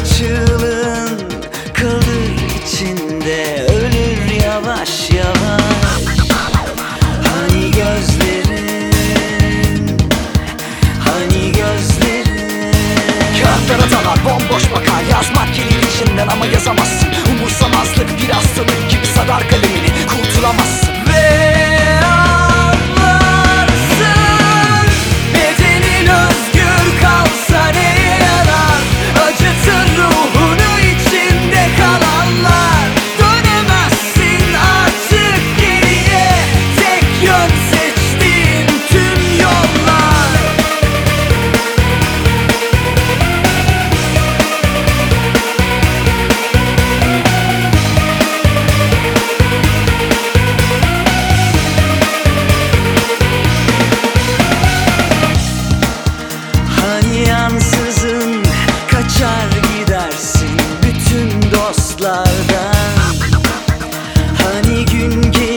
çığlığın kalır içinde, ölür yavaş yavaş. Hani gözlerin, hani gözlerin. Kağıtlara dalar bomboş bakar, yazmak gelir içinden ama yazamazsın. Umursamazlık bir hastalık gibi sarar kalemini, kurtulamazsın. Ve anlarsın, bedenin özgür kalsa neye yarar? Acıtır ruhunu içinde kalanlar. Dönemezsin artık geriye, tek yön seçtiğin tüm yollar. Hani ansızın kaçar gidersin bütün dostlardan. Hani gün gelir